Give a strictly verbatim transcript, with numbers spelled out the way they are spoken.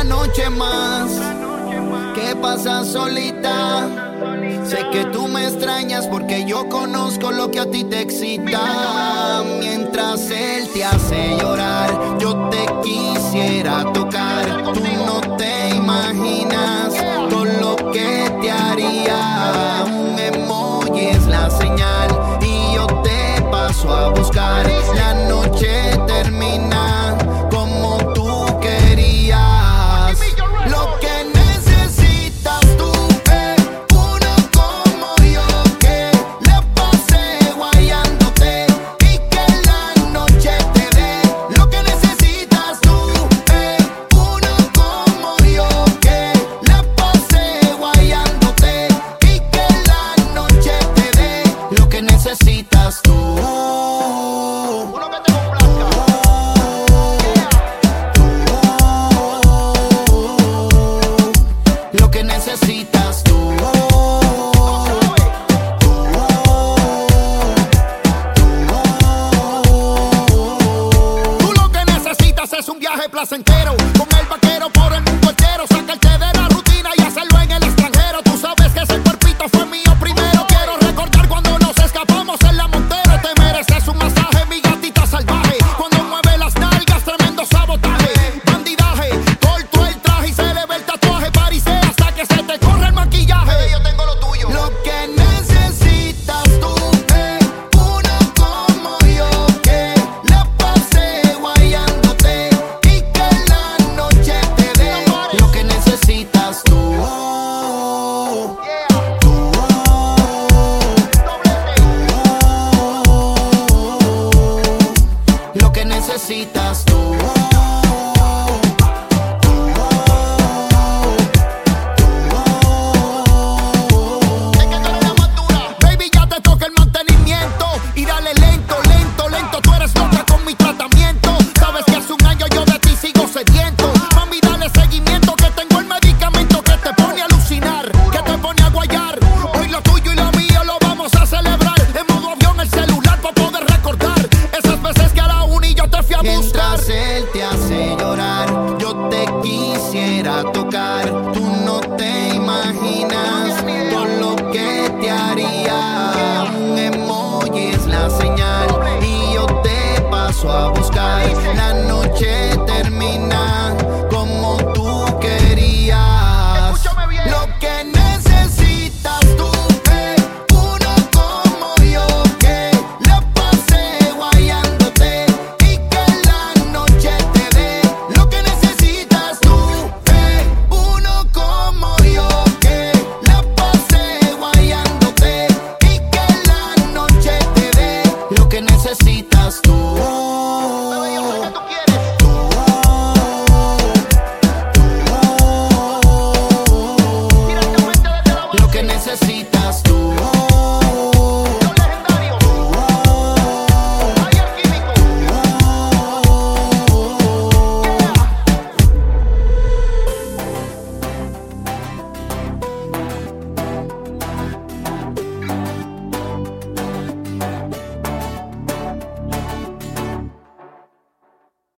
una noche más que pasas solita. Sé que tú me extrañas porque yo conozco lo que a ti te excita. Mientras él te hace llorar, yo te quisiera tocar. Tú no te imaginas todo lo que te haría. Un emoji es la señal y yo te paso a buscar. La noche termina como tú querías. Lo que necesitas tú es uno como yo, que la pase guayándote y que la noche te dé. Lo que necesitas tú es uno como yo, que la pase guayándote y que la noche te dé. Lo que necesitas tú. Uno que te lo que necesitas tú. Tú lo que necesitas es un viaje placentero con el vaquero por el mundo entero. Sacarte de la rutina y hacerlo en el extranjero. Tú sabes que ese cuerpito fue mío primero. Quiero recordar cuando nos escapamos en la Montero. Te mereces un masaje, mi gatita salvaje. Cuando mueve las nalgas, tremendo sabotaje. Bandidaje, corto el traje y se le ve el tatuaje. Parisea hasta que se te corre el maquillaje. Yo tengo lo tuyo. Lo que necesitas tú es uno como yo, que la pase guayándote y que la noche te dé. Lo que necesitas tú. Lo que necesitas tú. Baby, ya te toca el mantenimiento y dale lento, lento, lento. Tú eres loca con mi tratamiento. Sabes que hace un año yo de ti sigo sediento. Mami, dale seguimiento que tengo el medicamento que te pone a alucinar, que te pone a guayar. Hoy lo tuyo y lo mío lo vamos a celebrar. En modo avión el celular para poder recordar esas veces que a la uni yo te fui a buscar. Mientras él te hace llorar, yo te quisiera tocar. Tú no te imaginas todo lo que te haría. Un emoji es la señal y yo te paso a buscar. La noche termina como tú querías. Lo que necesitas tú es uno como yo, que la pase guayándote y que la noche te dé. Lo que necesitas tú es uno como yo, que la pase guayándote y que la noche te dé. Lo que necesitas tú. Lo que necesitas tú.